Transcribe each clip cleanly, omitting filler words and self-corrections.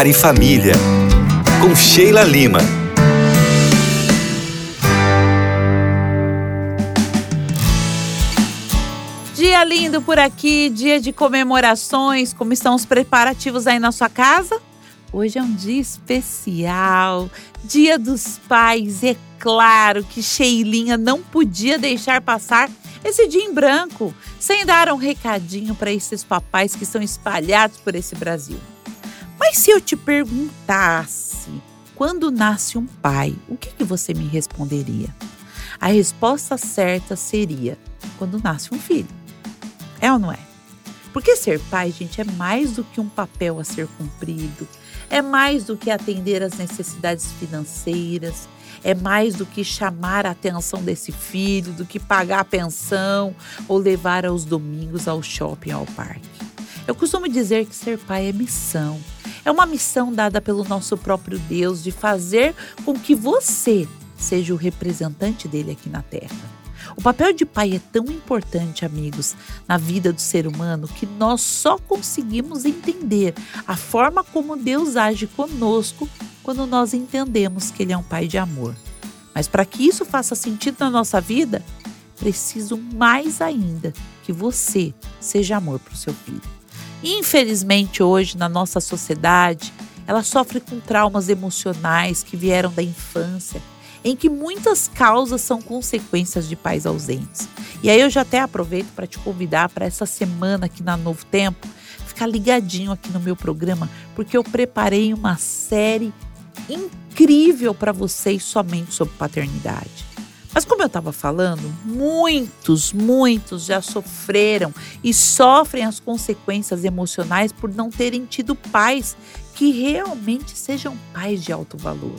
Lar e Família, com Sheila Lima. Dia lindo por aqui, dia de comemorações. Como estão os preparativos aí na sua casa? Hoje é um dia especial, Dia dos Pais. É claro que Sheilinha não podia deixar passar esse dia em branco, sem dar um recadinho para esses papais que estão espalhados por esse Brasil. Mas se eu te perguntasse, quando nasce um pai, o que você me responderia? A resposta certa seria, quando nasce um filho. É ou não é? Porque ser pai, gente, é mais do que um papel a ser cumprido, é mais do que atender às necessidades financeiras, é mais do que chamar a atenção desse filho, do que pagar a pensão ou levar aos domingos ao shopping ou ao parque. Eu costumo dizer que ser pai é missão. É uma missão dada pelo nosso próprio Deus de fazer com que você seja o representante dele aqui na Terra. O papel de pai é tão importante, amigos, na vida do ser humano que nós só conseguimos entender a forma como Deus age conosco quando nós entendemos que Ele é um pai de amor. Mas para que isso faça sentido na nossa vida, preciso mais ainda que você seja amor para o seu filho. Infelizmente, hoje, na nossa sociedade, ela sofre com traumas emocionais que vieram da infância, em que muitas causas são consequências de pais ausentes. E aí eu já até aproveito para te convidar para essa semana aqui na Novo Tempo, ficar ligadinho aqui no meu programa, porque eu preparei uma série incrível para vocês somente sobre paternidade. Mas como eu estava falando, muitos já sofreram e sofrem as consequências emocionais por não terem tido pais que realmente sejam pais de alto valor.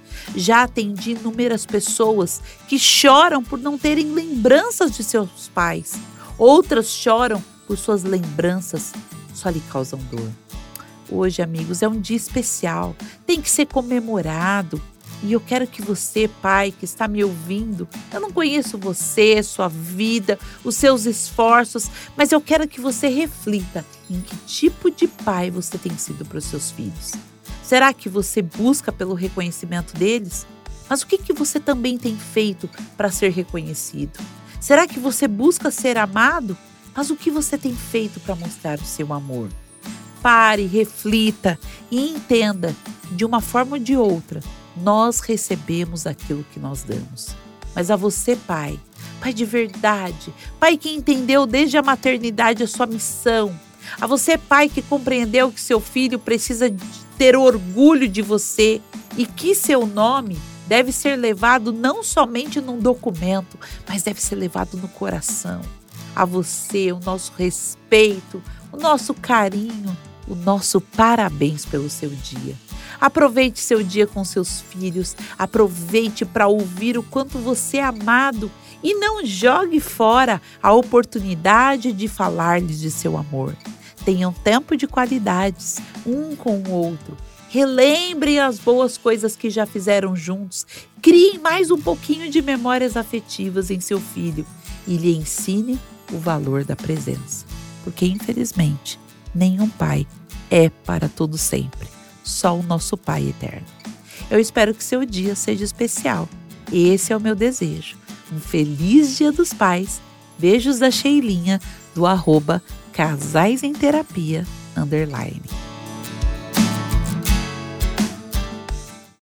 Já atendi inúmeras pessoas que choram por não terem lembranças de seus pais. Outras choram por suas lembranças só lhe causam dor. Hoje, amigos, é um dia especial, tem que ser comemorado. E eu quero que você, pai, que está me ouvindo, eu não conheço você, sua vida, os seus esforços, mas eu quero que você reflita em que tipo de pai você tem sido para os seus filhos. Será que você busca pelo reconhecimento deles? Mas o que você também tem feito para ser reconhecido? Será que você busca ser amado? Mas o que você tem feito para mostrar o seu amor? Pare, reflita e entenda que de uma forma ou de outra, nós recebemos aquilo que nós damos. Mas a você, pai de verdade, pai que entendeu desde a maternidade a sua missão, a você, pai que compreendeu que seu filho precisa ter orgulho de você e que seu nome deve ser levado não somente num documento, mas deve ser levado no coração. A você, o nosso respeito, o nosso carinho, o nosso parabéns pelo seu dia. Aproveite seu dia com seus filhos, aproveite para ouvir o quanto você é amado e não jogue fora a oportunidade de falar-lhes de seu amor. Tenham tempo de qualidades, um com o outro. Relembrem as boas coisas que já fizeram juntos. Criem mais um pouquinho de memórias afetivas em seu filho e lhe ensine o valor da presença. Porque, infelizmente, nenhum pai é para todo sempre. Só o nosso Pai eterno. Eu espero que seu dia seja especial. Esse é o meu desejo. Um feliz Dia dos Pais. Beijos da Sheilinha, do @casaisemterapia_.